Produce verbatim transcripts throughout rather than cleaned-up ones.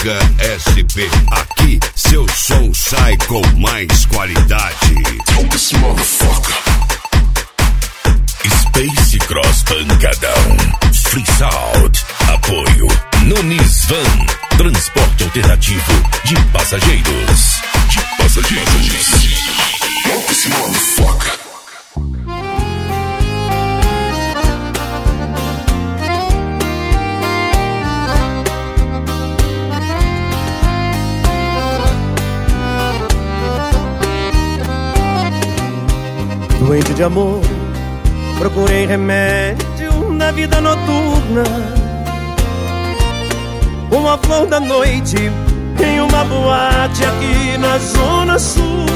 Música S P. Aqui seu som sai com mais qualidade. Focus, motherfucker. Space Cross Pancadão. Free Sound. Apoio Nunes Van. Transporte alternativo de passageiros. De passageiros. Focus, motherfucker. Doente de amor, procurei remédio na vida noturna. Uma flor da noite em uma boate aqui na Zona Sul.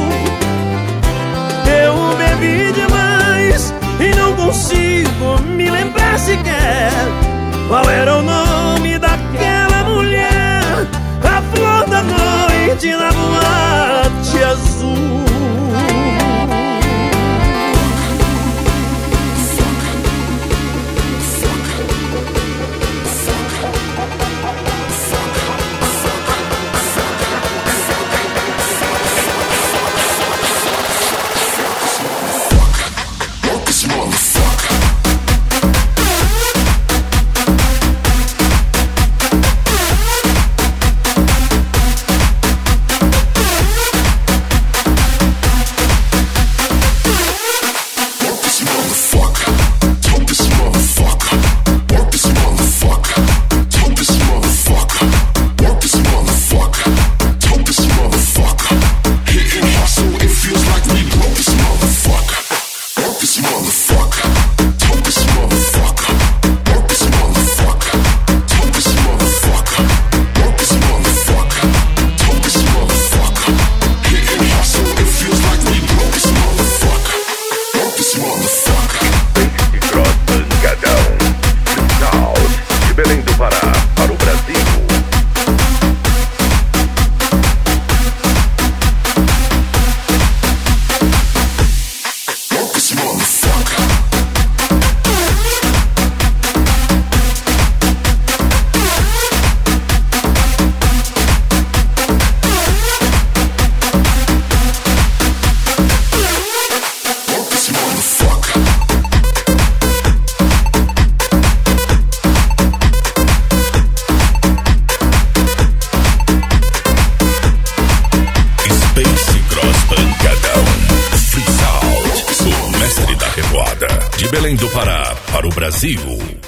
Eu bebi demais e não consigo me lembrar sequer qual era o nome daquela mulher. A flor da noite na boate azul. De Belém do Pará para o Brasil.